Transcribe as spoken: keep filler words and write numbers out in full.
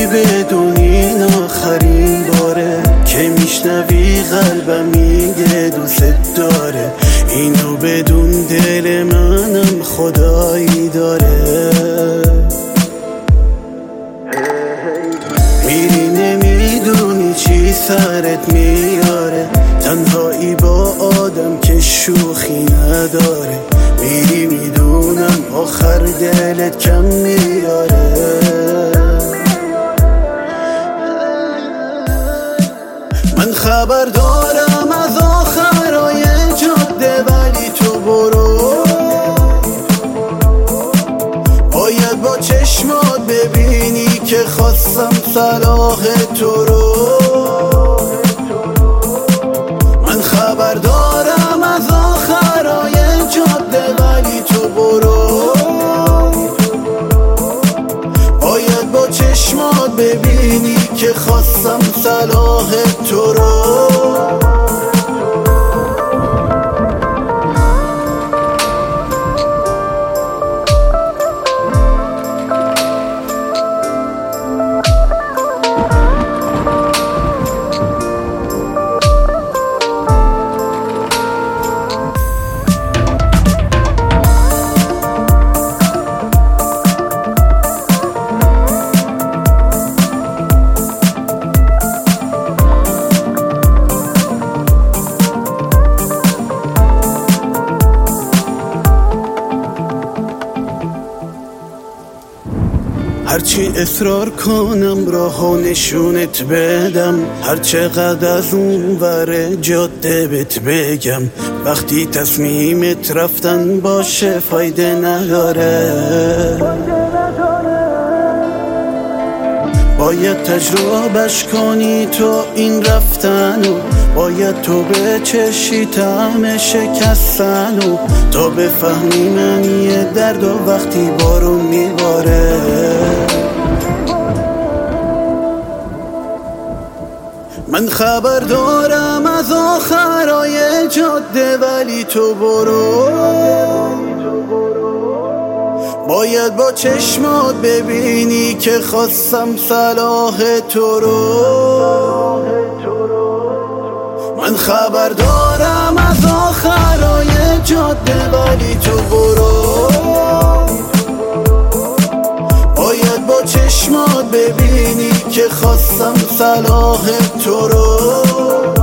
بدونی این آخرین باره که میشنوی قلبم میگه دوست داره. اینو بدون دل منم خدایی داره. میری نمیدونی چی سرت میاره، تنهایی با آدم که شوخی نداره. میری میدونم آخر دلت کم میاره. من خبر دارم از آخرای جاده ولی تو برو. باید با چشمات ببینی که خواستم صلاح تو رو. من خبر دارم از آخرای جاده ولی تو برو. باید با چشمات ببینی که خواستم صلاح تو رو. هرچی اصرار کنم راهو نشونت بدم، هرچقدر از اون ور جاده بهت بگم، وقتی تصمیمت رفتن باشه فایده نداره. باید تجربهش کنی تو این رفتنو، باید تو بچشی طعم شکستنو تا بفهمی معنی درد و وقتی بارون میباره. من خبر دارم از آخرای جاده ولی تو برو. باید با چشمات ببینی که خواستم صلاح تو رو. من خبر دارم از آخرای جاده ولی تو برو. باید با چشمات ببینی که خواستم صلاح تو رو.